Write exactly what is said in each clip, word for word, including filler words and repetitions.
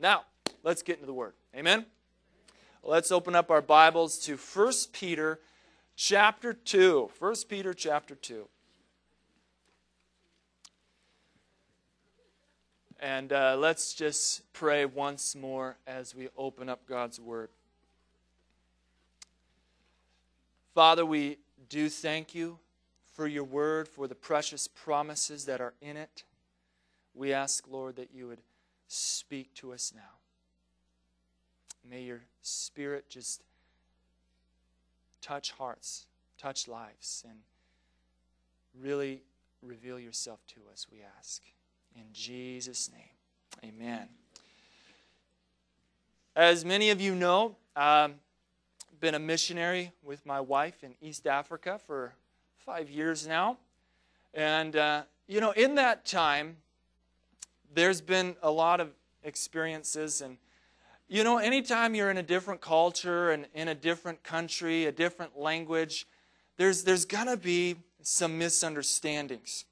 Now, let's get into the Word. Amen? Let's open up our Bibles to First Peter chapter two. First Peter chapter two. And uh, let's just pray once more as we open up God's Word. Father, we do thank you for your Word, for the precious promises that are in it. We ask, Lord, that you would speak to us now. May your Spirit just touch hearts, touch lives, and really reveal yourself to us, we ask. In Jesus' name, amen. As many of you know, I've um, been a missionary with my wife in East Africa for five years now. And, uh, you know, in that time, there's been a lot of experiences. And, you know, anytime you're in a different culture and in a different country, a different language, there's, there's going to be some misunderstandings.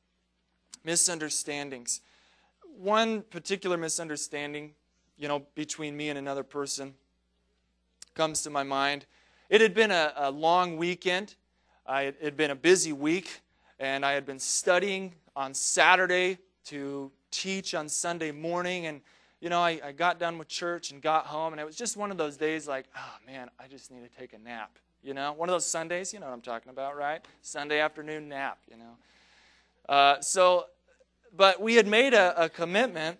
Misunderstandings. One particular misunderstanding, you know, between me and another person comes to my mind. It had been a, a long weekend. I, it had been a busy week, and I had been studying on Saturday to teach on Sunday morning. And, you know, I, I got done with church and got home, and it was just one of those days like, oh, man, I just need to take a nap. You know, one of those Sundays, you know what I'm talking about, right? Sunday afternoon nap, you know. Uh, so... But we had made a, a commitment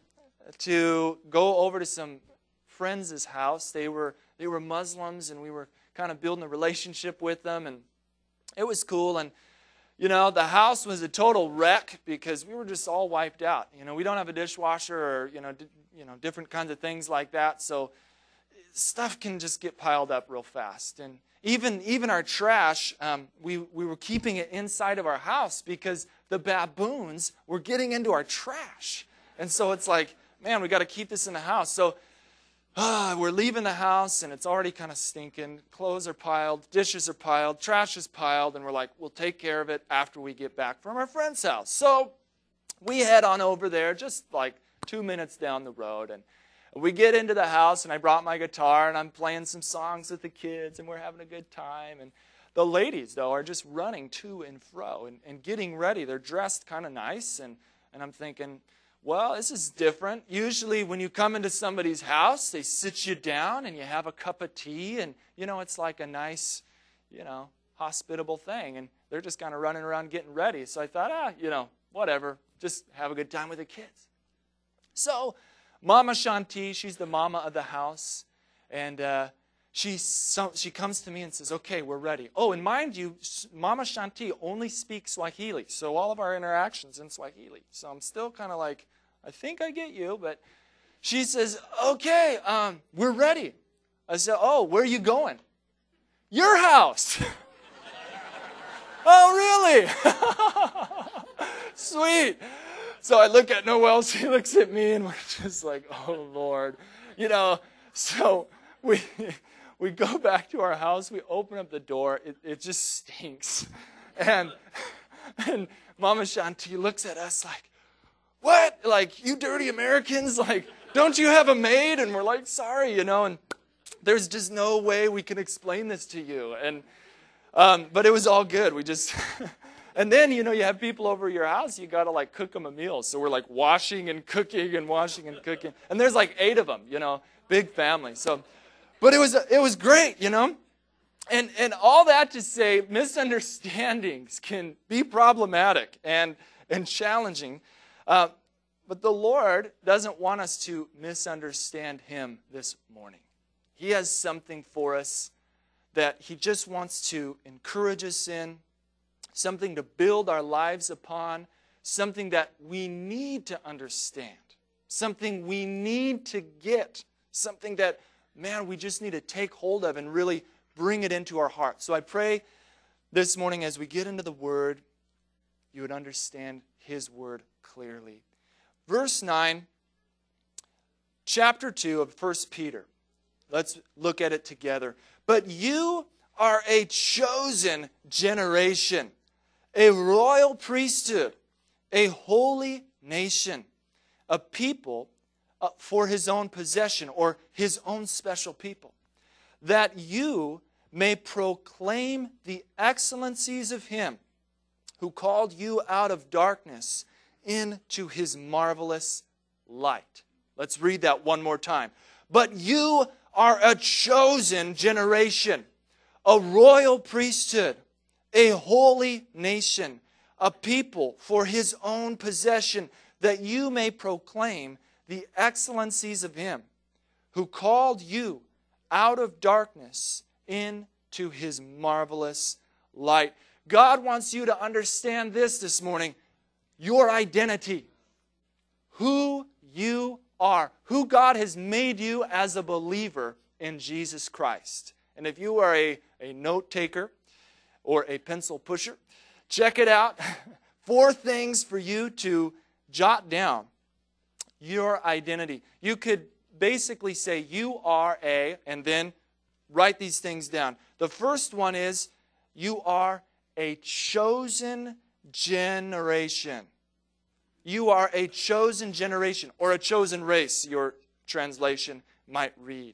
to go over to some friends' house. They were they were Muslims, and we were kind of building a relationship with them, and it was cool. And you know, the house was a total wreck because we were just all wiped out. You know, we don't have a dishwasher or you know di- you know different kinds of things like that, so stuff can just get piled up real fast. And even even our trash, um, we we were keeping it inside of our house because the baboons were getting into our trash. And so it's like, man, we got to keep this in the house. So uh, we're leaving the house, and it's already kind of stinking. Clothes are piled, dishes are piled, trash is piled, and we're like, we'll take care of it after we get back from our friend's house. So we head on over there, just like two minutes down the road, and we get into the house, and I brought my guitar, and I'm playing some songs with the kids, and we're having a good time. And the ladies, though, are just running to and fro and, and getting ready. They're dressed kind of nice, and, and I'm thinking, well, this is different. Usually when you come into somebody's house, they sit you down, and you have a cup of tea, and, you know, it's like a nice, you know, hospitable thing. And they're just kind of running around getting ready. So I thought, ah, you know, whatever. Just have a good time with the kids. So Mama Shanti, she's the mama of the house, and uh, she, so, she comes to me and says, okay, we're ready. Oh, and mind you, Mama Shanti only speaks Swahili, so all of our interactions in Swahili. So I'm still kind of like, I think I get you, but she says, okay, um, we're ready. I said, oh, where are you going? Your house. Oh, really? Sweet. So I look at Noelle, she looks at me, and we're just like, oh, Lord. You know, so we we go back to our house, we open up the door, it, it just stinks. And, and Mama Shanti looks at us like, what? Like, you dirty Americans? Like, don't you have a maid? And we're like, sorry, you know, and there's just no way we can explain this to you. And um, but it was all good. We just... And then, you know, you have people over your house, you got to, like, cook them a meal. So we're, like, washing and cooking and washing and cooking. And there's, like, eight of them, you know, big family. So, but it was it was great, you know. And and all that to say, misunderstandings can be problematic and, and challenging. Uh, but the Lord doesn't want us to misunderstand Him this morning. He has something for us that He just wants to encourage us in, something to build our lives upon, something that we need to understand, something we need to get, something that, man, we just need to take hold of and really bring it into our heart. So I pray this morning as we get into the Word, you would understand His Word clearly. Verse nine, chapter two of First Peter. Let's look at it together. But you are a chosen generation, a royal priesthood, a holy nation, a people uh, for his own possession or his own special people, that you may proclaim the excellencies of him who called you out of darkness into his marvelous light. Let's read that one more time. But you are a chosen generation, a royal priesthood, a holy nation, a people for his own possession, that you may proclaim the excellencies of him who called you out of darkness into his marvelous light. God wants you to understand this this morning, your identity, who you are, who God has made you as a believer in Jesus Christ. And if you are a, a note taker or a pencil pusher, check it out. Four things for you to jot down your identity. You could basically say you are a, and then write these things down. The first one is you are a chosen generation. You are a chosen generation, or a chosen race, your translation might read.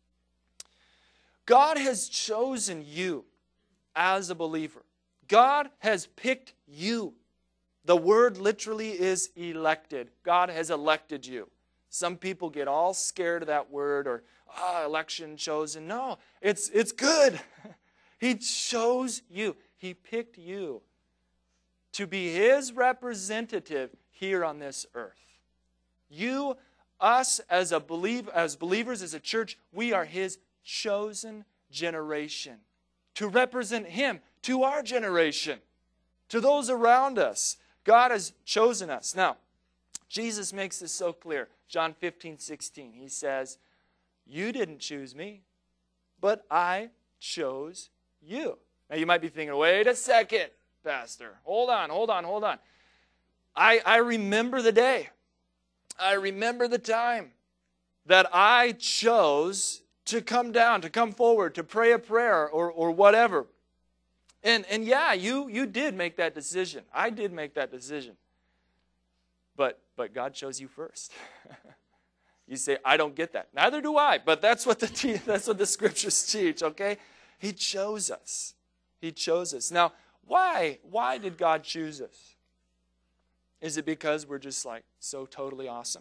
God has chosen you as a believer. God has picked you. The word literally is elected. God has elected you. Some people get all scared of that word, or ah, election, chosen. No, it's, it's good. He chose you. He picked you to be his representative here on this earth. You, us as a believer, as believers, as a church, we are his chosen generation to represent him to our generation, to those around us. God has chosen us. Now, Jesus makes this so clear. John fifteen, sixteen. He says, you didn't choose me, but I chose you. Now you might be thinking, wait a second, Pastor. Hold on, hold on, hold on. I, I remember the day. I remember the time that I chose to come down, to come forward, to pray a prayer or, or whatever. And, and yeah, you, you did make that decision. I did make that decision. But, but God chose you first. You say, I don't get that. Neither do I, but that's what the, that's what the scriptures teach, okay? He chose us. He chose us. Now, why, why did God choose us? Is it because we're just like so totally awesome?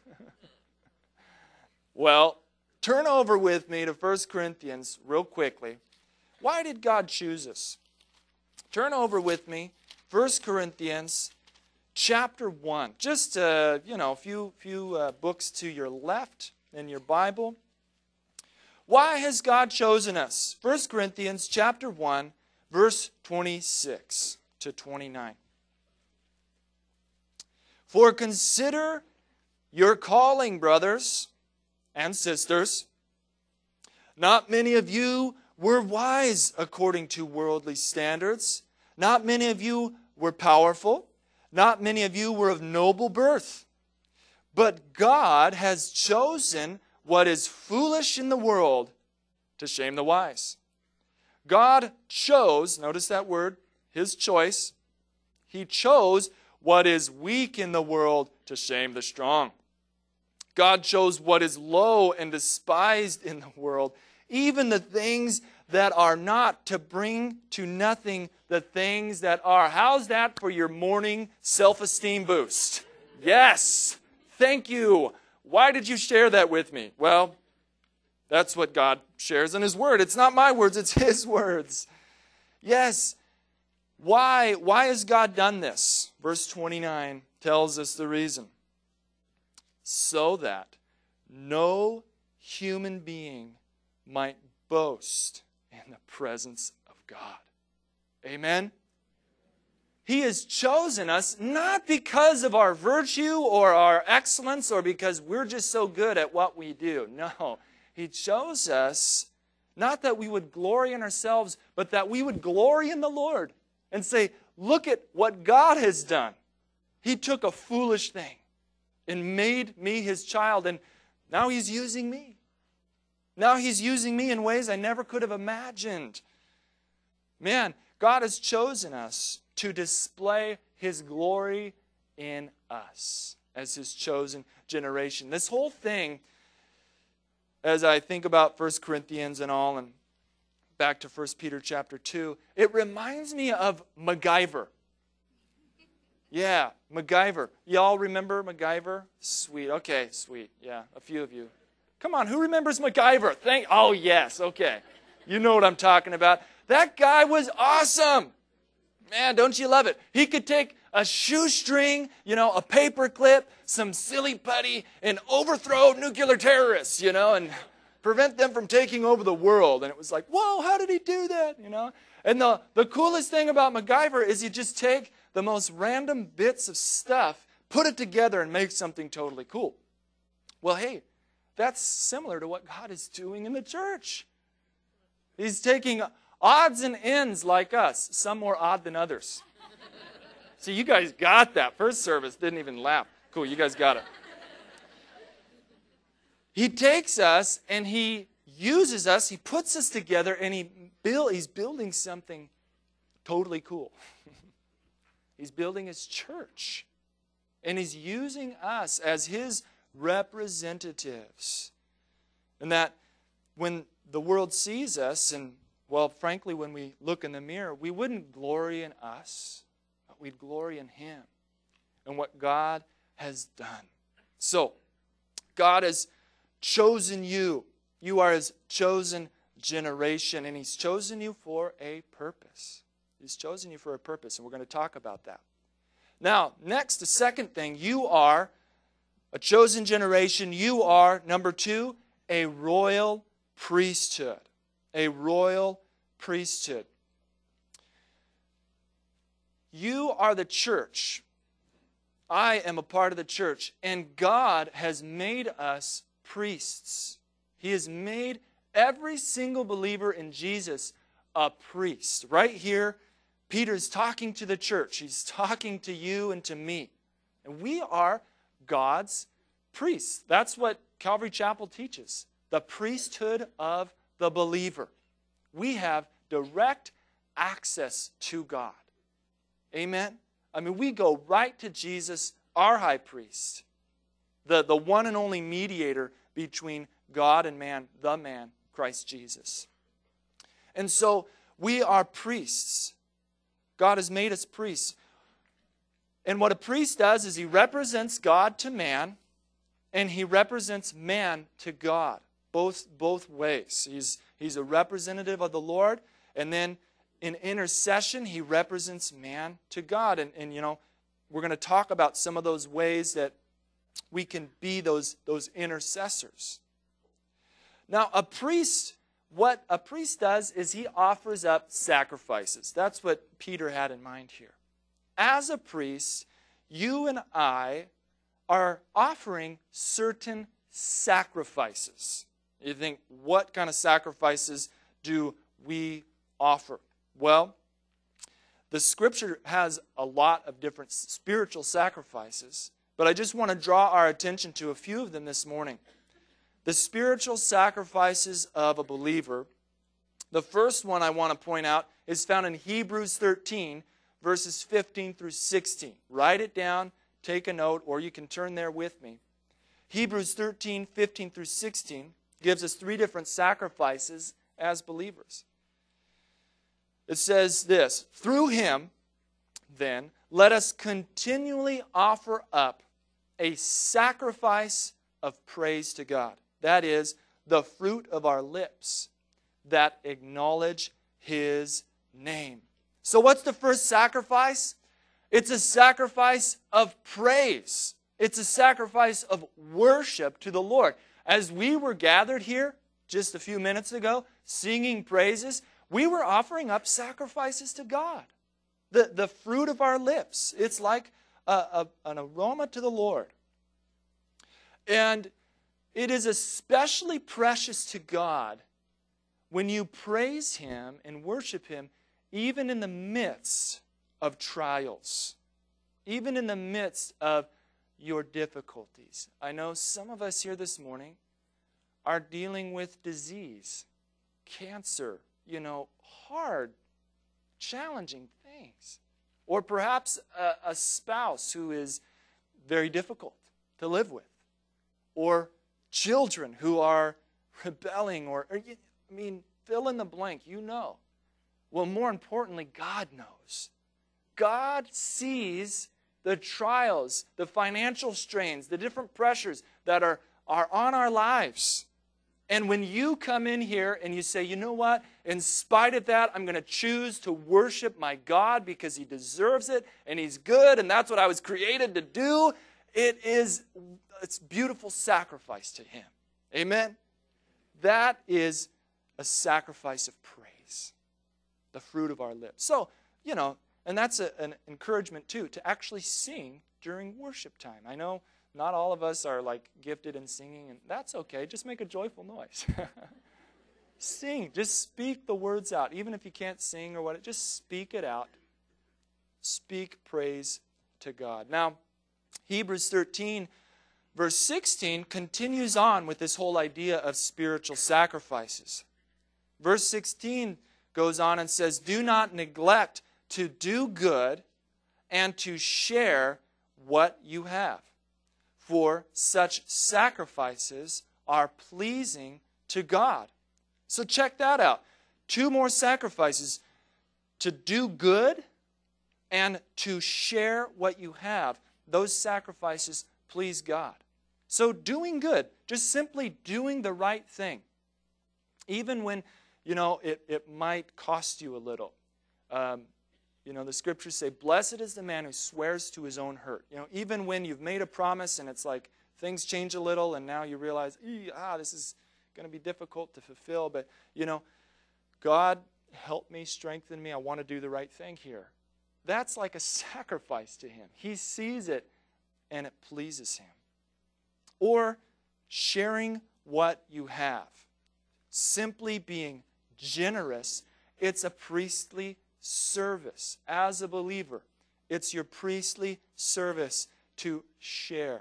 Well, turn over with me to First Corinthians real quickly. Why did God choose us? Turn over with me, First Corinthians chapter one. Just, uh, you know, a few, few uh, books to your left in your Bible. Why has God chosen us? First Corinthians chapter one, verse twenty-six to twenty-nine. For consider your calling, brothers and sisters. Not many of you were wise according to worldly standards. Not many of you were powerful. Not many of you were of noble birth. But God has chosen what is foolish in the world to shame the wise. God chose, notice that word, his choice. He chose what is weak in the world to shame the strong. God chose what is low and despised in the world, even the things that are not, to bring to nothing the things that are. How's that for your morning self-esteem boost? Yes. Thank you. Why did you share that with me? Well, that's what God shares in his word. It's not my words, it's his words. Yes. Why? Why has God done this? Verse twenty-nine tells us the reason. So that no human being might boast in the presence of God. Amen? He has chosen us not because of our virtue or our excellence or because we're just so good at what we do. No. He chose us not that we would glory in ourselves, but that we would glory in the Lord and say, look at what God has done. He took a foolish thing and made me his child, and now he's using me. Now he's using me in ways I never could have imagined. Man, God has chosen us to display his glory in us. as his chosen generation. This whole thing, as I think about First Corinthians and all, and back to First Peter chapter two, it reminds me of MacGyver. Yeah, MacGyver. Y'all remember MacGyver? Sweet. Okay, sweet. Yeah, a few of you. Come on, who remembers MacGyver? Thank. Oh, yes. Okay. You know what I'm talking about. That guy was awesome. Man, don't you love it? He could take a shoestring, you know, a paper clip, some silly putty, and overthrow nuclear terrorists, you know, and prevent them from taking over the world. And it was like, whoa, how did he do that, you know? And the, the coolest thing about MacGyver is you just take the most random bits of stuff, put it together, and make something totally cool. Well, hey, that's similar to what God is doing in the church. He's taking odds and ends like us, some more odd than others. See, you guys got that. First service didn't even laugh. Cool, you guys got it. He takes us and he uses us, he puts us together, and he build, he's building something totally cool. He's building his church. And he's using us as his representatives. And that when the world sees us, and, well, frankly, when we look in the mirror, we wouldn't glory in us, but we'd glory in him and what God has done. So, God has chosen you. You are his chosen generation, and he's chosen you for a purpose. He's chosen you for a purpose, and we're going to talk about that. Now, next, the second thing, you are a chosen generation. You are, number two, a royal priesthood. A royal priesthood. You are the church. I am a part of the church, and God has made us priests. He has made every single believer in Jesus a priest. Right here, Peter's talking to the church. He's talking to you and to me. And we are God's priests. That's what Calvary Chapel teaches. The priesthood of the believer. We have direct access to God. Amen? I mean, we go right to Jesus, our high priest. The, the one and only mediator between God and man, the man, Christ Jesus. And so, we are priests. God has made us priests. And what a priest does is he represents God to man, and he represents man to God. Both, both ways. He's, he's a representative of the Lord, and then in intercession, he represents man to God. And, and you know, we're going to talk about some of those ways that we can be those, those intercessors. Now, a priest, what a priest does is he offers up sacrifices. That's what Peter had in mind here. As a priest, you and I are offering certain sacrifices. You think, what kind of sacrifices do we offer? Well, the Scripture has a lot of different spiritual sacrifices, but I just want to draw our attention to a few of them this morning. The spiritual sacrifices of a believer. The first one I want to point out is found in Hebrews thirteen, verses fifteen through sixteen. Write it down, take a note, or you can turn there with me. Hebrews thirteen, fifteen through sixteen gives us three different sacrifices as believers. It says this, through him, then, let us continually offer up a sacrifice of praise to God. That is, the fruit of our lips that acknowledge his name. So what's the first sacrifice? It's a sacrifice of praise. It's a sacrifice of worship to the Lord. As we were gathered here just a few minutes ago, singing praises, we were offering up sacrifices to God. The, the fruit of our lips. It's like a, a, an aroma to the Lord. And it is especially precious to God when you praise him and worship him even in the midst of trials. Even in the midst of your difficulties. I know some of us here this morning are dealing with disease, cancer, you know, hard, challenging things. Or perhaps a, a spouse who is very difficult. to live with, or children who are rebelling, or, or I mean, fill in the blank, you know. Well, more importantly, God knows. God sees the trials, the financial strains, the different pressures that are, are on our lives. And when you come in here and you say, you know what, in spite of that, I'm going to choose to worship my God because He deserves it and He's good and that's what I was created to do, it is it's beautiful sacrifice to Him. Amen? That is a sacrifice of praise, the fruit of our lips. So, you know, and that's a, an encouragement too, to actually sing during worship time. I know not all of us are like gifted in singing, and that's okay. Just make a joyful noise. Sing. Just speak the words out. Even if you can't sing or what, just speak it out. Speak praise to God. Now, Hebrews thirteen, verse sixteen continues on with this whole idea of spiritual sacrifices. Verse sixteen goes on and says, do not neglect to do good and to share what you have, for such sacrifices are pleasing to God. So check that out. Two more sacrifices: to do good and to share what you have. Those sacrifices please God. So doing good, just simply doing the right thing, even when, you know, it, it might cost you a little. Um, You know, the scriptures say, blessed is the man who swears to his own hurt. You know, even when you've made a promise and it's like things change a little and now you realize, ah, this is going to be difficult to fulfill. But, you know, God, help me, strengthen me. I want to do the right thing here. That's like a sacrifice to Him. He sees it and it pleases Him. Or sharing what you have. Simply being generous. It's a priestly service. As a believer, it's your priestly service to share.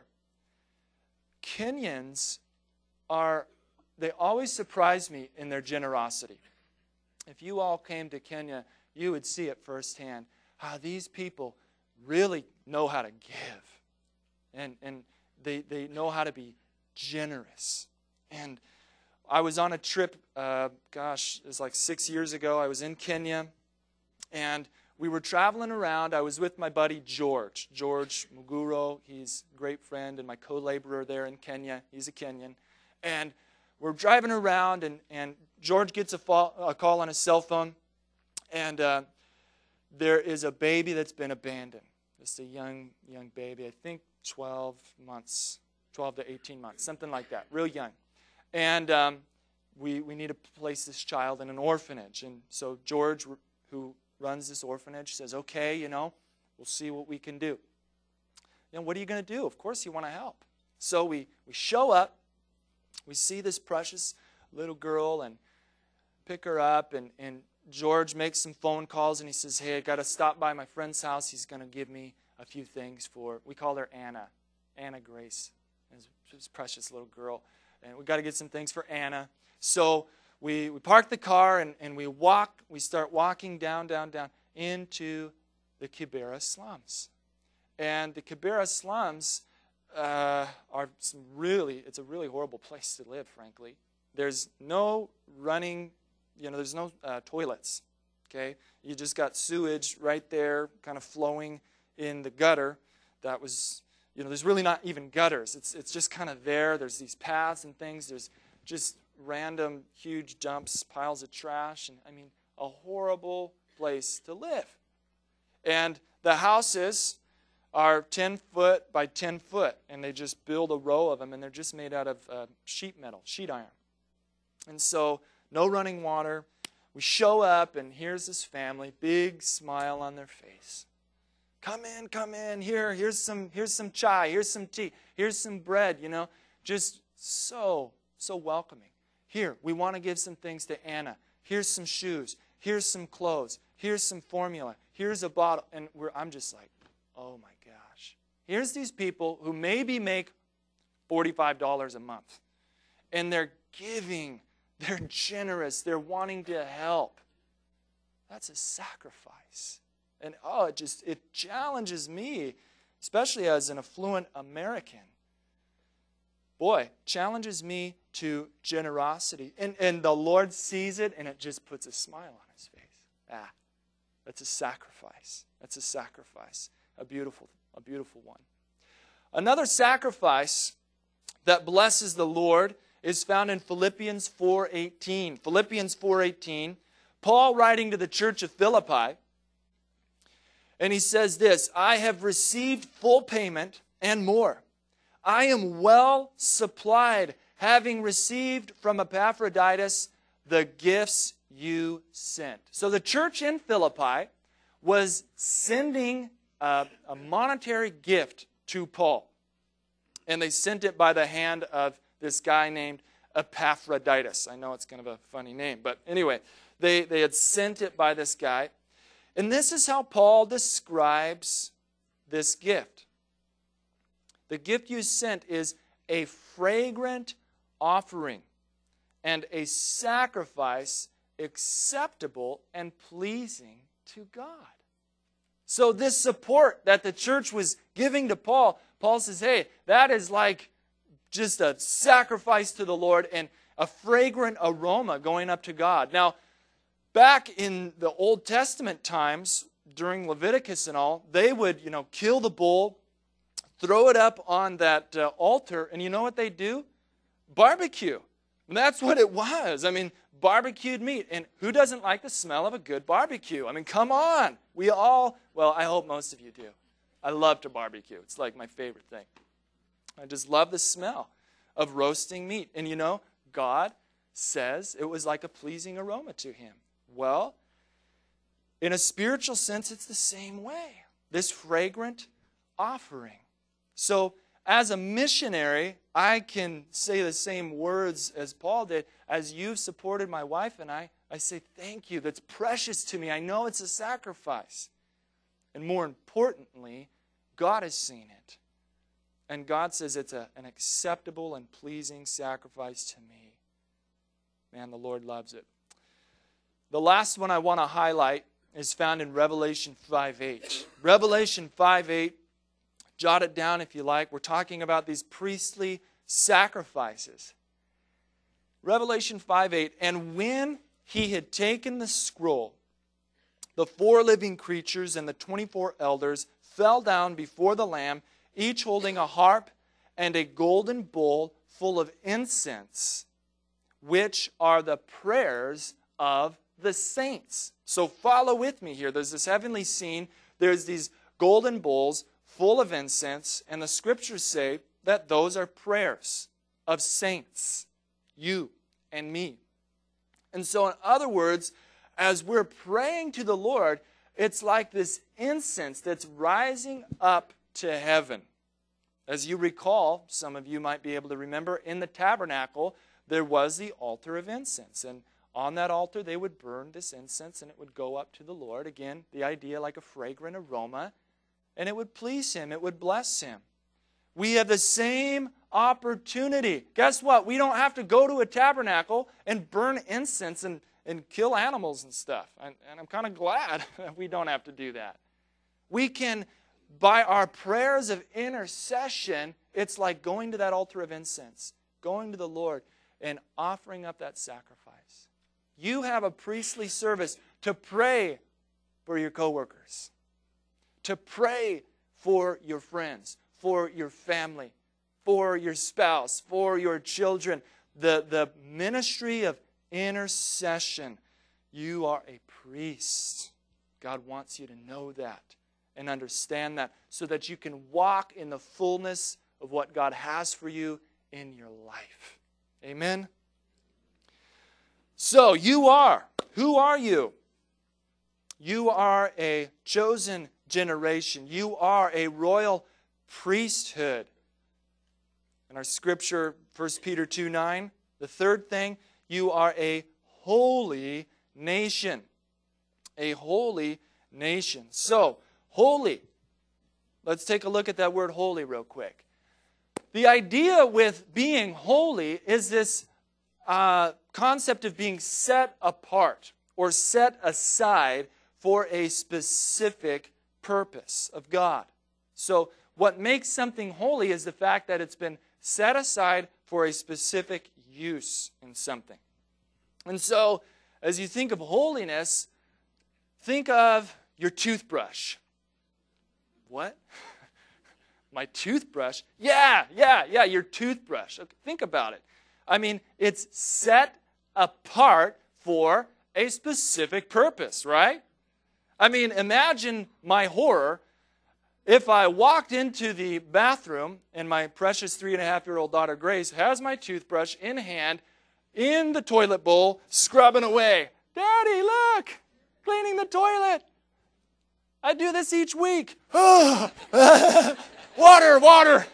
Kenyans are, they always surprise me in their generosity. If you all came to Kenya, you would see it firsthand, how these people really know how to give. And, and they, they know how to be generous. And I was on a trip, uh, gosh, it was like six years ago. I was in Kenya. And we were traveling around. I was with my buddy George. George Muguro. He's a great friend and my co-laborer there in Kenya. He's a Kenyan. And we're driving around, and, and George gets a, fall, a call on his cell phone. And uh, there is a baby that's been abandoned. Just a young, young baby. I think twelve months, twelve to eighteen months, something like that. Real young. And um, we, we need to place this child in an orphanage. And so George, who runs this orphanage, says, okay, you know, we'll see what we can do. You know, what are you going to do? Of course you want to help. So we, we show up, we see this precious little girl and pick her up, and, and George makes some phone calls, and he says, hey, I got to stop by my friend's house. He's going to give me a few things for, we call her Anna, Anna Grace, this precious little girl. And we got to get some things for Anna. So We, we park the car and, and we walk, we start walking down, down, down into the Kibera slums. And the Kibera slums uh, are some really, it's a really horrible place to live, frankly. There's no running, you know, there's no uh, toilets, okay? You just got sewage right there kind of flowing in the gutter. That was, you know, there's really not even gutters. It's, it's just kind of there. There's these paths and things. There's just random huge dumps, piles of trash, and I mean, a horrible place to live. And the houses are ten foot by ten foot, and they just build a row of them, and they're just made out of uh, sheet metal, sheet iron. And so, no running water. We show up, and here's this family, big smile on their face. Come in, come in, here, here's some, here's some chai, here's some tea, here's some bread, you know, just so, so welcoming. Here, we want to give some things to Anna. Here's some shoes. Here's some clothes. Here's some formula. Here's a bottle. And we're, I'm just like, oh my gosh. Here's these people who maybe make forty-five dollars a month. And they're giving. They're generous. They're wanting to help. That's a sacrifice. And oh, it just, it challenges me, especially as an affluent American, boy, challenges me to generosity. And, and the Lord sees it, and it just puts a smile on his face. Ah, that's a sacrifice. That's a sacrifice. A beautiful, a beautiful one. Another sacrifice that blesses the Lord is found in Philippians four eighteen. Philippians four eighteen, Paul writing to the church of Philippi, and he says this, I have received full payment and more. I am well supplied, having received from Epaphroditus the gifts you sent. So the church in Philippi was sending a, a monetary gift to Paul. And they sent it by the hand of this guy named Epaphroditus. I know it's kind of a funny name, but anyway, they, they had sent it by this guy. And this is how Paul describes this gift. The gift you sent is a fragrant offering and a sacrifice acceptable and pleasing to God. So this support that the church was giving to Paul, Paul says, hey, that is like just a sacrifice to the Lord and a fragrant aroma going up to God. Now, back in the Old Testament times, during Leviticus and all, they would, you know, kill the bull, throw it up on that uh, altar, and you know what they do? Barbecue. And that's what it was. I mean, barbecued meat. And who doesn't like the smell of a good barbecue? I mean, come on. We all, well, I hope most of you do. I love to barbecue. It's like my favorite thing. I just love the smell of roasting meat. And you know, God says it was like a pleasing aroma to him. Well, in a spiritual sense, it's the same way. This fragrant offering. So, as a missionary, I can say the same words as Paul did. As you've supported my wife and I, I say thank you. That's precious to me. I know it's a sacrifice. And more importantly, God has seen it. And God says it's a, an acceptable and pleasing sacrifice to me. Man, the Lord loves it. The last one I want to highlight is found in Revelation five eight. Revelation five eight. Jot it down if you like. We're talking about these priestly sacrifices. Revelation five eight. And when he had taken the scroll, the four living creatures and the twenty-four elders fell down before the Lamb, each holding a harp and a golden bowl full of incense, which are the prayers of the saints. So follow with me here. There's this heavenly scene. There's these golden bowls full of incense, and the scriptures say that those are prayers of saints, you and me. And so in other words, as we're praying to the Lord, it's like this incense that's rising up to heaven. As you recall, some of you might be able to remember, in the tabernacle, there was the altar of incense. And on that altar, they would burn this incense, and it would go up to the Lord. Again, the idea like a fragrant aroma. And it would please him. It would bless him. We have the same opportunity. Guess what? We don't have to go to a tabernacle and burn incense and, and kill animals and stuff. And, and I'm kind of glad that we don't have to do that. We can, by our prayers of intercession, it's like going to that altar of incense, going to the Lord and offering up that sacrifice. You have a priestly service to pray for your coworkers, to pray for your friends, for your family, for your spouse, for your children. The, the ministry of intercession. You are a priest. God wants you to know that and understand that so that you can walk in the fullness of what God has for you in your life. Amen? So you are. Who are you? You are a chosen generation. You are a royal priesthood. In our scripture, First Peter two nine, the third thing, you are a holy nation. A holy nation. So, holy. Let's take a look at that word holy real quick. The idea with being holy is this uh, concept of being set apart or set aside for a specific purpose of God. So what makes something holy is the fact that it's been set aside for a specific use in something. And so, as you think of holiness, think of your toothbrush. What? My toothbrush? Yeah, yeah, yeah, your toothbrush. Okay, think about it. I mean, it's set apart for a specific purpose, right? I mean, imagine my horror if I walked into the bathroom and my precious three and a half year old daughter Grace has my toothbrush in hand in the toilet bowl, scrubbing away. Daddy, look, cleaning the toilet. I do this each week. Water, water.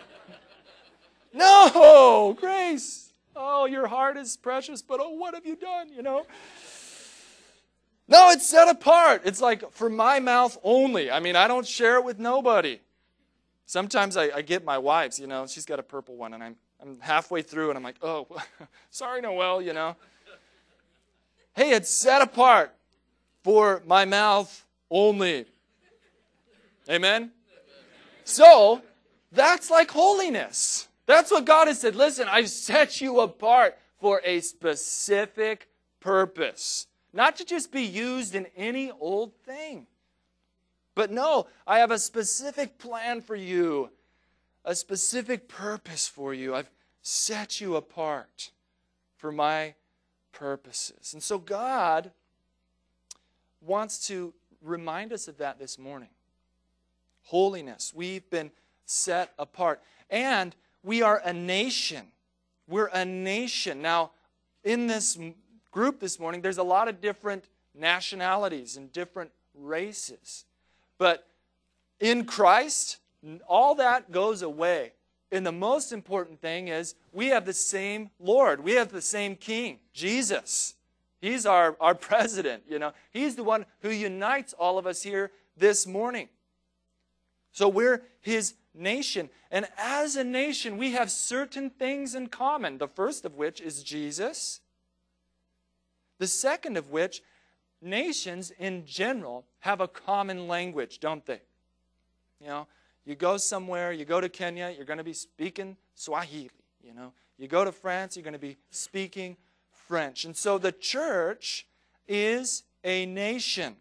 No, Grace. Oh, your heart is precious, but oh, what have you done, you know? No, it's set apart. It's like for my mouth only. I mean, I don't share it with nobody. Sometimes I, I get my wife's, you know, she's got a purple one, and I'm, I'm halfway through, and I'm like, oh, sorry, Noelle, you know. Hey, it's set apart for my mouth only. Amen? So, that's like holiness. That's what God has said. Listen, I've set you apart for a specific purpose. Not to just be used in any old thing. But no, I have a specific plan for you. A specific purpose for you. I've set you apart for my purposes. And so God wants to remind us of that this morning. Holiness. We've been set apart. And we are a nation. We're a nation. Now, in this group this morning, there's a lot of different nationalities and different races. But in Christ, all that goes away. And the most important thing is we have the same Lord. We have the same King, Jesus. He's our, our president, you know. He's the one who unites all of us here this morning. So we're His nation. And as a nation, we have certain things in common. The first of which is Jesus. The second of which, nations in general have a common language, don't they? You know, you go somewhere, you go to Kenya, you're going to be speaking Swahili, you know. You go to France, you're going to be speaking French. And so the church is a nation.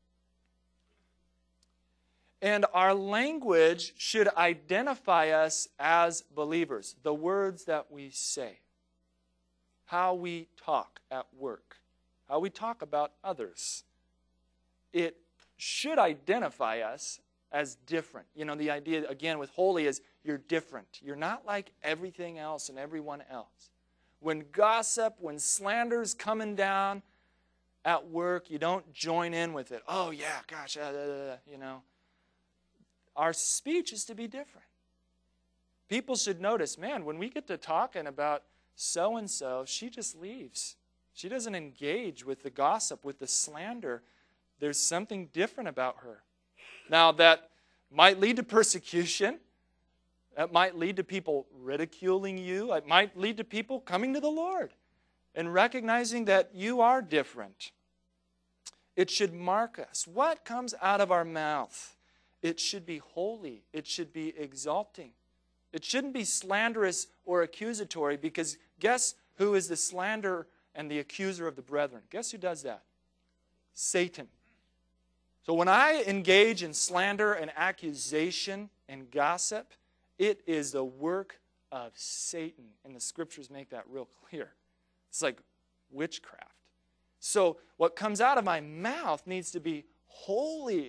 And our language should identify us as believers. The words that we say. How we talk at work. How we talk about others. It should identify us as different. You know, the idea, again, with holy is you're different. You're not like everything else and everyone else. When gossip, when slander's coming down at work, you don't join in with it. Oh, yeah, gosh, uh, uh, you know. Our speech is to be different. People should notice, man, when we get to talking about so-and-so, she just leaves. She doesn't engage with the gossip, with the slander. There's something different about her. Now, that might lead to persecution. That might lead to people ridiculing you. It might lead to people coming to the Lord and recognizing that you are different. It should mark us. What comes out of our mouth? It should be holy. It should be exalting. It shouldn't be slanderous or accusatory, because guess who is the slanderer and the accuser of the brethren? Guess who does that? Satan. So when I engage in slander and accusation and gossip, it is the work of Satan. And the scriptures make that real clear. It's like witchcraft. So what comes out of my mouth needs to be holy.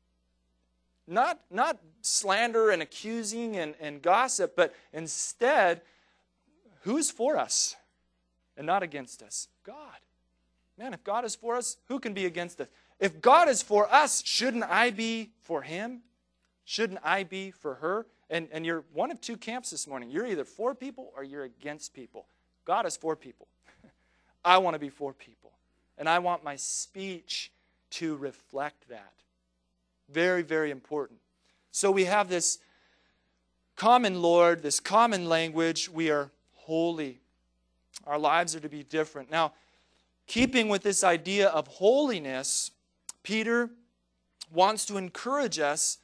Not, not slander and accusing and, and gossip, but instead, who's for us and not against us? God. Man, if God is for us, who can be against us? If God is for us, shouldn't I be for Him? Shouldn't I be for her? And, and you're one of two camps this morning. You're either for people or you're against people. God is for people. I want to be for people. And I want my speech to reflect that. Very, very important. So we have this common Lord, this common language. We are holy. Our lives are to be different. Now, keeping with this idea of holiness, Peter wants to encourage us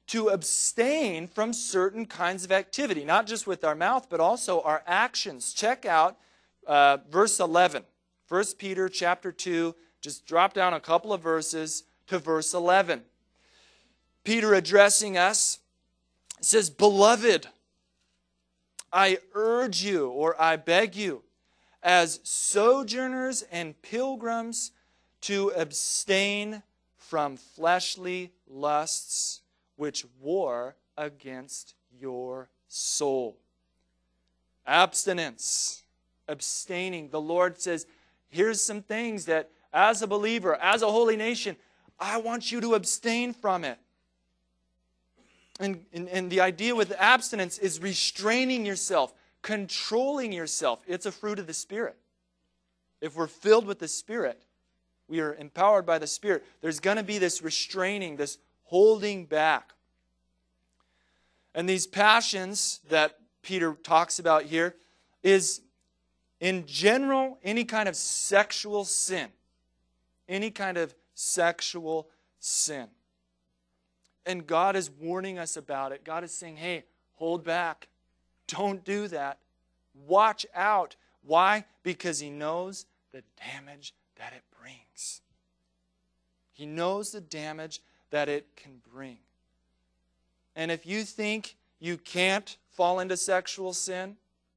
to abstain from certain kinds of activity, not just with our mouth, but also our actions. Check out uh, verse eleven. First Peter chapter two, just drop down a couple of verses to verse eleven. Peter addressing us says, "Beloved, I urge you," or I beg you, "as sojourners and pilgrims, to abstain from fleshly lusts which war against your soul." Abstinence, abstaining. The Lord says, here's some things that as a believer, as a holy nation, I want you to abstain from it. And, and, and the idea with abstinence is restraining yourself, controlling yourself. It's a fruit of the Spirit. If we're filled with the Spirit, we are empowered by the Spirit, there's going to be this restraining, this holding back. And these passions that Peter talks about here is, in general, any kind of sexual sin. Any kind of sexual sin. And God is warning us about it. God is saying, hey, hold back. Don't do that. Watch out. Why? Because He knows the damage that it brings. He knows the damage that it can bring. And if you think you can't fall into sexual sin,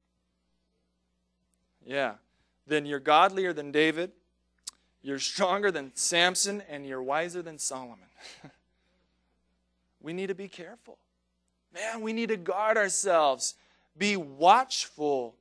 yeah, then you're godlier than David, you're stronger than Samson, and you're wiser than Solomon. We need to be careful. Man, we need to guard ourselves. Be watchful.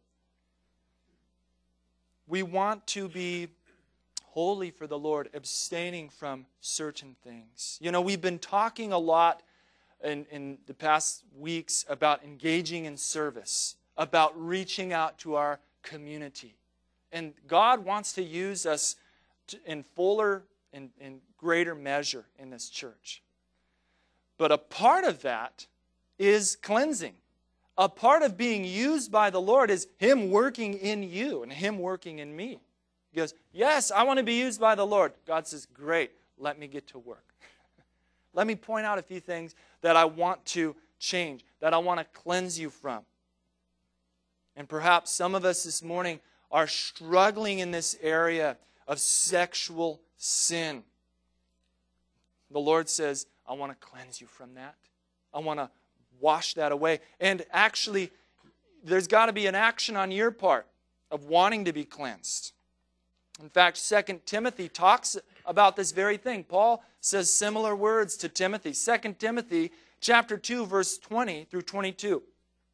We want to be holy for the Lord, abstaining from certain things. You know, we've been talking a lot in, in the past weeks about engaging in service, about reaching out to our community. And God wants to use us to, in fuller and in, in greater measure in this church. But a part of that is cleansing. A part of being used by the Lord is Him working in you and Him working in me. He goes, yes, I want to be used by the Lord. God says, great, let me get to work. Let me point out a few things that I want to change, that I want to cleanse you from. And perhaps some of us this morning are struggling in this area of sexual sin. The Lord says, I want to cleanse you from that. I want to wash that away. And actually, there's got to be an action on your part of wanting to be cleansed. In fact, Second Timothy talks about this very thing. Paul says similar words to Timothy. Second Timothy chapter two, verse twenty through twenty-two.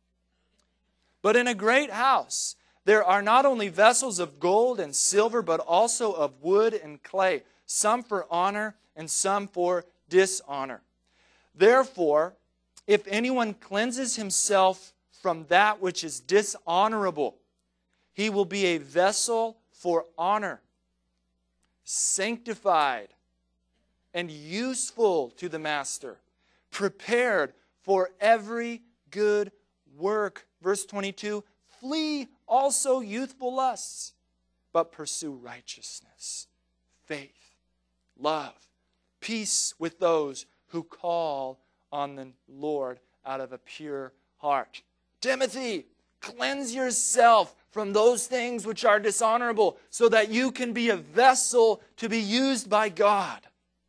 But in a great house there are not only vessels of gold and silver, but also of wood and clay, some for honor and some for dishonor. Therefore, if anyone cleanses himself from that which is dishonorable, he will be a vessel for honor, sanctified and useful to the master, prepared for every good work. Verse twenty-two, flee also youthful lusts, but pursue righteousness, faith, love, peace with those who call on the Lord out of a pure heart. Timothy, cleanse yourself from those things which are dishonorable, so that you can be a vessel to be used by God.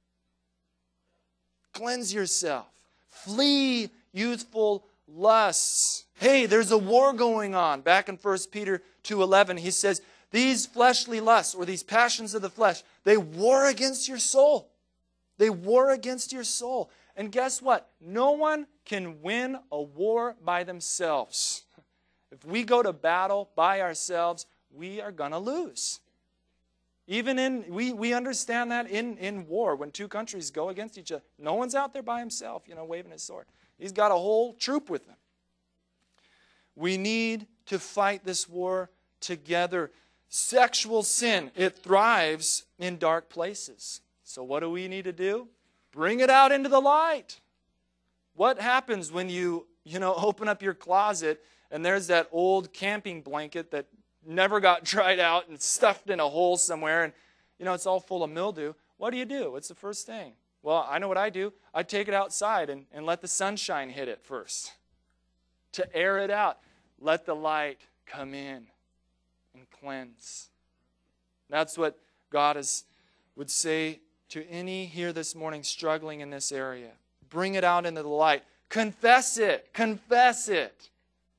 Cleanse yourself. Flee youthful lusts. Hey, there's a war going on. Back in First Peter two eleven, he says, these fleshly lusts, or these passions of the flesh, they war against your soul. They war against your soul. And guess what? No one can win a war by themselves. If we go to battle by ourselves, we are going to lose. Even in, we, we understand that in, in war, when two countries go against each other, no one's out there by himself, you know, waving his sword. He's got a whole troop with him. We need to fight this war together. Sexual sin, it thrives in dark places. So what do we need to do? Bring it out into the light. What happens when you, you know, open up your closet and there's that old camping blanket that never got dried out and stuffed in a hole somewhere, and you know it's all full of mildew? What do you do? What's the first thing? Well, I know what I do. I take it outside and, and let the sunshine hit it first. To air it out. Let the light come in and cleanse. That's what God is, would say to any here this morning struggling in this area. Bring it out into the light. Confess it. Confess it.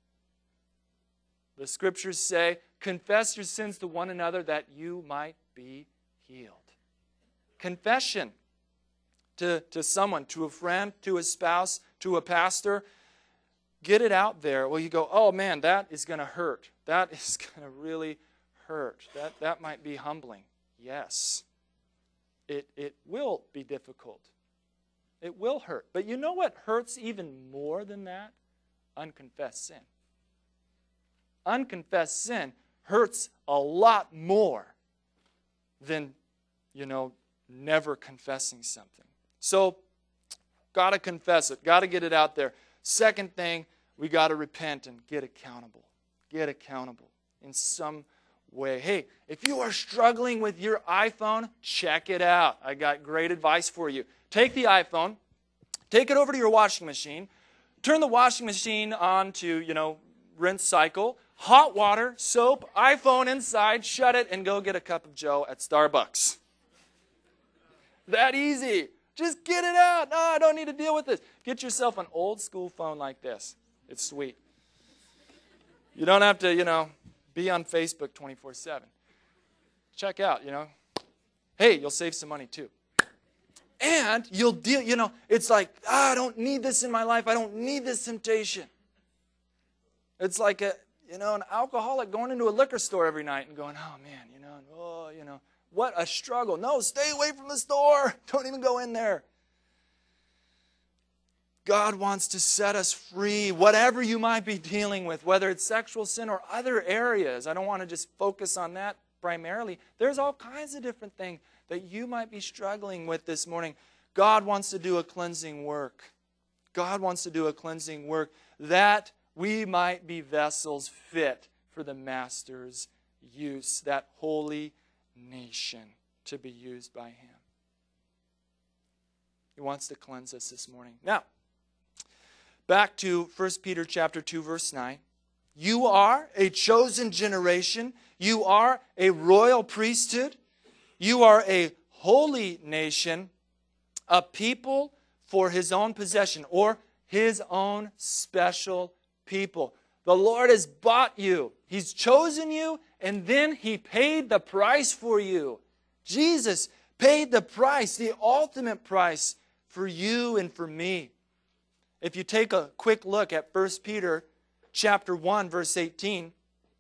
The scriptures say, confess your sins to one another that you might be healed. Confession to, to someone, to a friend, to a spouse, to a pastor. Get it out there. Well, you go, oh man, that is going to hurt. That is going to really hurt. That, that might be humbling. Yes. It, it will be difficult. It will hurt. But you know what hurts even more than that? Unconfessed sin. Unconfessed sin hurts a lot more than, you know, never confessing something. So, got to confess it. Got to get it out there. Second thing, we got to repent and get accountable. Get accountable in some way. Hey, if you are struggling with your iPhone, check it out. I got great advice for you. Take the iPhone, take it over to your washing machine, turn the washing machine on to, you know, rinse cycle, hot water, soap, iPhone inside, shut it, and go get a cup of Joe at Starbucks. That easy. Just get it out. No, I don't need to deal with this. Get yourself an old school phone like this. It's sweet. You don't have to, you know, be on Facebook twenty-four seven. Check out, you know. Hey, you'll save some money too. And you'll deal, you know, it's like, ah, I don't need this in my life. I don't need this temptation. It's like a, you know, an alcoholic going into a liquor store every night and going, oh man, you know, oh, you know, what a struggle. No, stay away from the store. Don't even go in there. God wants to set us free, whatever you might be dealing with, whether it's sexual sin or other areas. I don't want to just focus on that primarily. There's all kinds of different things that you might be struggling with this morning. God wants to do a cleansing work. God wants to do a cleansing work that we might be vessels fit for the Master's use, that holy nation to be used by Him. He wants to cleanse us this morning. Now, back to First Peter chapter two, verse nine. You are a chosen generation. You are a royal priesthood. You are a holy nation, a people for His own possession, or His own special people. The Lord has bought you. He's chosen you, and then He paid the price for you. Jesus paid the price, the ultimate price for you and for me. If you take a quick look at First Peter chapter one, verse eighteen,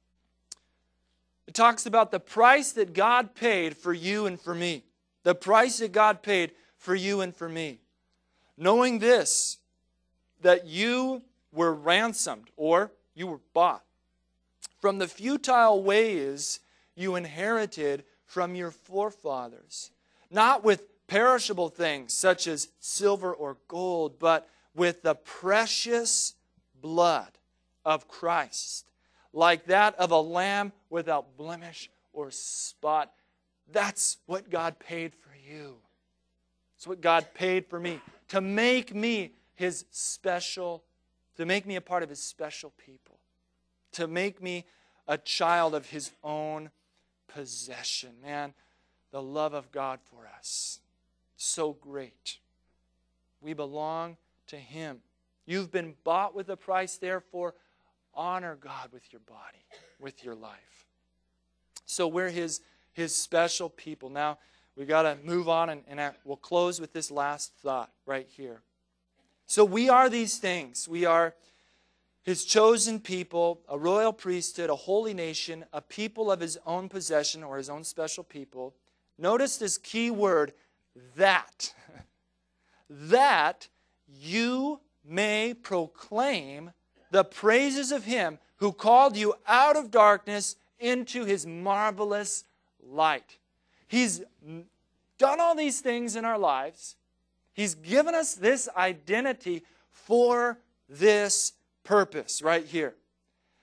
it talks about the price that God paid for you and for me. The price that God paid for you and for me. Knowing this, that you were ransomed, or you were bought, from the futile ways you inherited from your forefathers. Not with perishable things such as silver or gold, but with the precious blood of Christ, like that of a lamb without blemish or spot. That's what God paid for you. That's what God paid for me, to make me His special, to make me a part of His special people, to make me a child of His own possession. Man, the love of God for us, so great. We belong to Him. You've been bought with a price, therefore honor God with your body, with your life. So we're His, His special people. Now, we've got to move on, and, and we'll close with this last thought right here. So we are these things. We are His chosen people, a royal priesthood, a holy nation, a people of His own possession, or His own special people. Notice this key word, that. That you may proclaim the praises of Him who called you out of darkness into His marvelous light. He's done all these things in our lives. He's given us this identity for this purpose right here.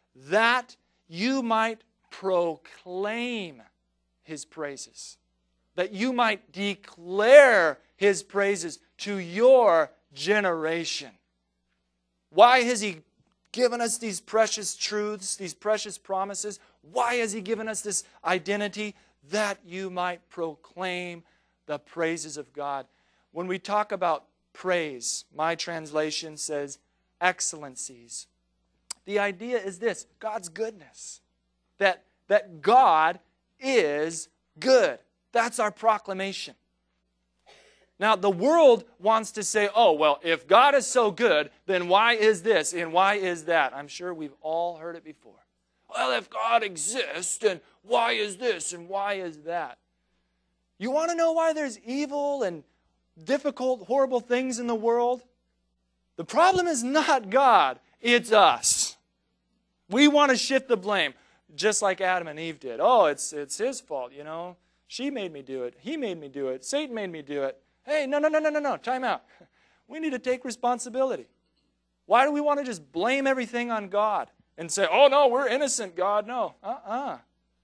That you might proclaim His praises. that you might declare His praises to your generation. Why has He given us these precious truths, these precious promises? Why has He given us this identity? That you might proclaim the praises of God. When we talk about praise, my translation says excellencies. The idea is this: God's goodness. That, that God is good. That's our proclamation. Now, the world wants to say, oh, well, if God is so good, then why is this and why is that? I'm sure we've all heard it before. Well, if God exists, then why is this and why is that? You want to know why there's evil and difficult, horrible things in the world? The problem is not God, it's us. We want to shift the blame, just like Adam and Eve did. Oh, it's, it's his fault, you know. She made me do it. He made me do it. Satan made me do it. Hey, no, no, no, no, no, no. Time out. We need to take responsibility. Why do we want to just blame everything on God and say, oh, no, we're innocent, God? No. Uh-uh.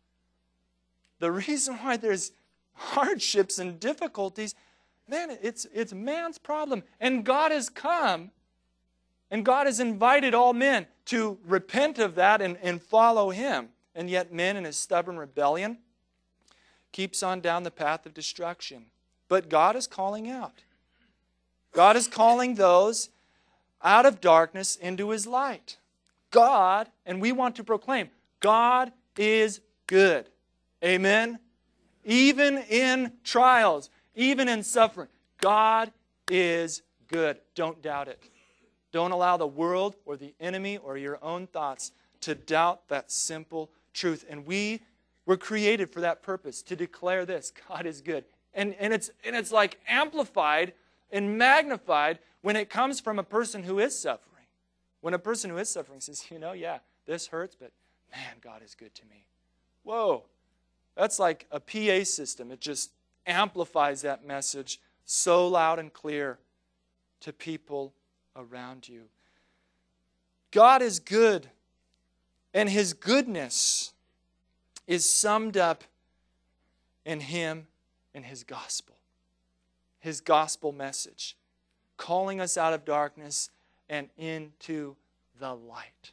The reason why there's hardships and difficulties, man, it's, it's man's problem. And God has come, and God has invited all men to repent of that and, and follow Him. And yet men in his stubborn rebellion keeps on down the path of destruction. But God is calling out. God is calling those out of darkness into His light. God, and we want to proclaim, God is good. Amen? Even in trials, even in suffering, God is good. Don't doubt it. Don't allow the world or the enemy or your own thoughts to doubt that simple truth. And we were created for that purpose, to declare this: God is good. And, and, it's, and it's like amplified and magnified when it comes from a person who is suffering. When a person who is suffering says, you know, yeah, this hurts, but man, God is good to me. Whoa, that's like a P A system. It just amplifies that message so loud and clear to people around you. God is good, and His goodness is summed up in Him and His gospel. His gospel message, calling us out of darkness and into the light.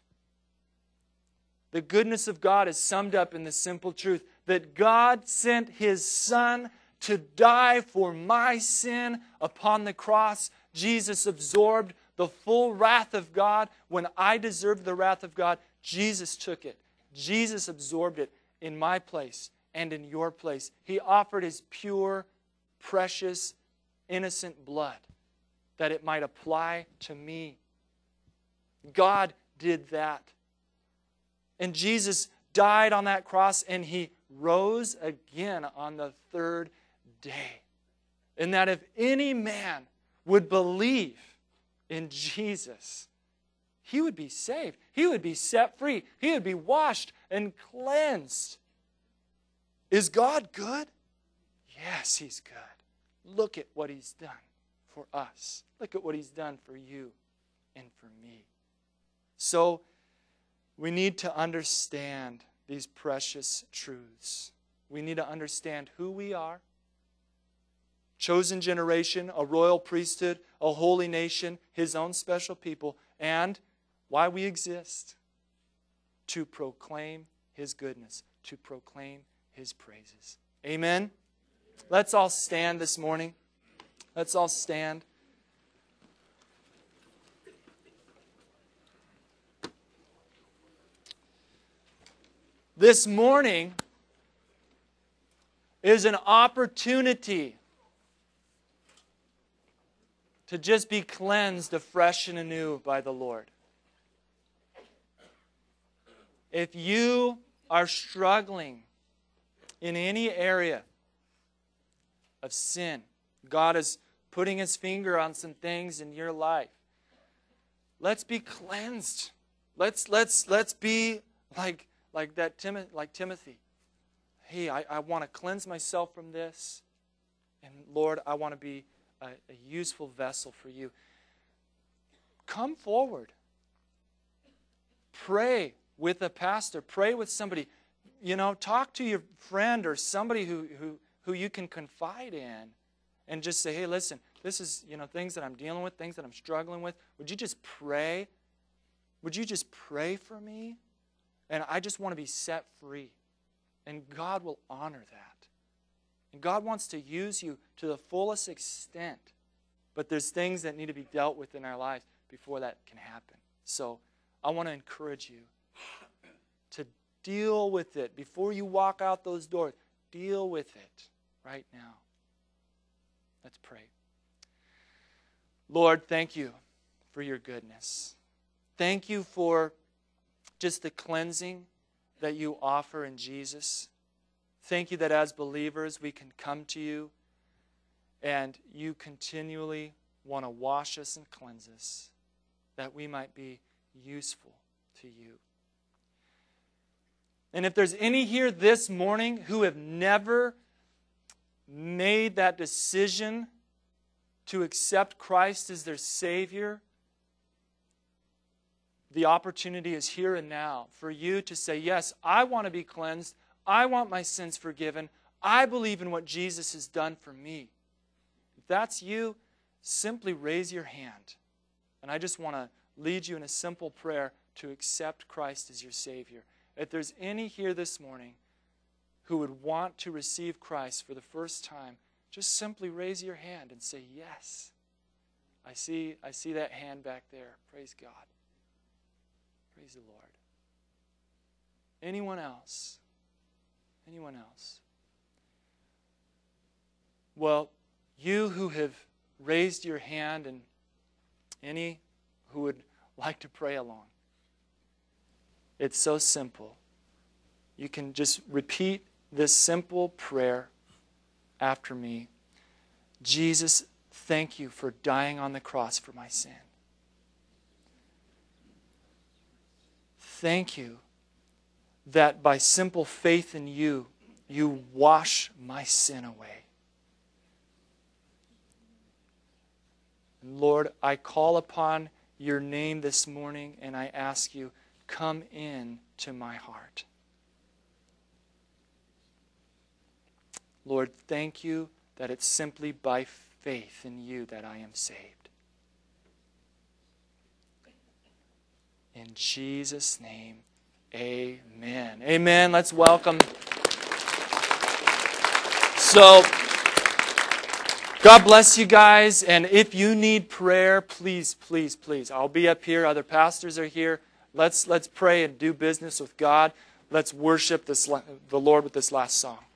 The goodness of God is summed up in the simple truth that God sent His Son to die for my sin upon the cross. Jesus absorbed the full wrath of God. When I deserved the wrath of God, Jesus took it. Jesus absorbed it in my place and in your place. He offered His pure, precious, innocent blood that it might apply to me. God did that. And Jesus died on that cross, and He rose again on the third day. And that if any man would believe in Jesus, he would be saved. He would be set free. He would be washed and cleansed. Is God good? Yes, He's good. Look at what He's done for us. Look at what He's done for you and for me. So, we need to understand these precious truths. We need to understand who we are. Chosen generation, a royal priesthood, a holy nation, His own special people, and why we exist. To proclaim His goodness, to proclaim His praises. Amen? Let's all stand this morning. Let's all stand. This morning is an opportunity to just be cleansed afresh and anew by the Lord. If you are struggling in any area of sin, God is putting His finger on some things in your life. Let's be cleansed. Let's let's let's be like like that Tim, like Timothy. Hey, I, I want to cleanse myself from this, and Lord, I want to be a, a useful vessel for You. Come forward. Pray with a pastor. Pray with somebody. You know, talk to your friend or somebody who who who you can confide in and just say, hey, listen, this is, you know, things that I'm dealing with, things that I'm struggling with. Would you just pray? Would you just pray for me? And I just want to be set free. And God will honor that. And God wants to use you to the fullest extent. But there's things that need to be dealt with in our lives before that can happen. So I want to encourage you to deal with it. Before you walk out those doors, deal with it right now. Let's pray. Lord, thank you for your goodness. Thank you for just the cleansing that you offer in Jesus. Thank you that as believers we can come to you and you continually want to wash us and cleanse us that we might be useful to you. And if there's any here this morning who have never made that decision to accept Christ as their Savior, the opportunity is here and now for you to say, yes, I want to be cleansed. I want my sins forgiven. I believe in what Jesus has done for me. If that's you, simply raise your hand. And I just want to lead you in a simple prayer to accept Christ as your Savior. If there's any here this morning who would want to receive Christ for the first time, just simply raise your hand and say, yes. I see, I see that hand back there. Praise God. Praise the Lord. Anyone else? Anyone else? Well, you who have raised your hand and any who would like to pray along, it's so simple. You can just repeat this simple prayer after me. Jesus, thank you for dying on the cross for my sin. Thank you that by simple faith in you, you wash my sin away. And Lord, I call upon your name this morning and I ask you, come in to my heart. Lord, thank you that it's simply by faith in you that I am saved. In Jesus' name, amen. Amen. Let's welcome. So, God bless you guys. And if you need prayer, please, please, please. I'll be up here. Other pastors are here. Let's, let's pray and do business with God. Let's worship this, the Lord with this last song.